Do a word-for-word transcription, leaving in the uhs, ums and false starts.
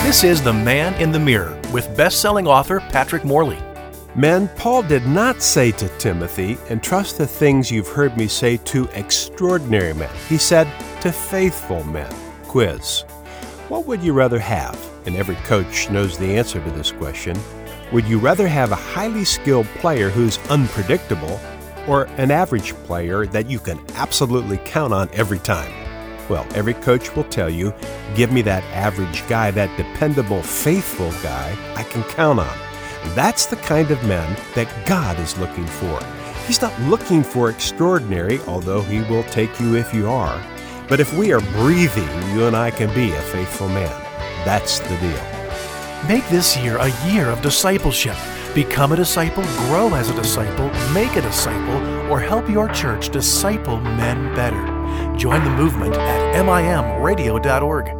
This is The Man in the Mirror with best-selling author Patrick Morley. Men, Paul did not say to Timothy, entrust the things you've heard me say to extraordinary men. He said to faithful men. Quiz. What would you rather have? And every coach knows the answer to this question. Would you rather have a highly skilled player who's unpredictable or an average player that you can absolutely count on every time? Well, every coach will tell you, give me that average guy, that dependable, faithful guy I can count on. That's the kind of men that God is looking for. He's not looking for extraordinary, although He will take you if you are. But if we are breathing, you and I can be a faithful man. That's the deal. Make this year a year of discipleship. Become a disciple, grow as a disciple, make a disciple, or help your church disciple men better. Join the movement at M I M radio dot org.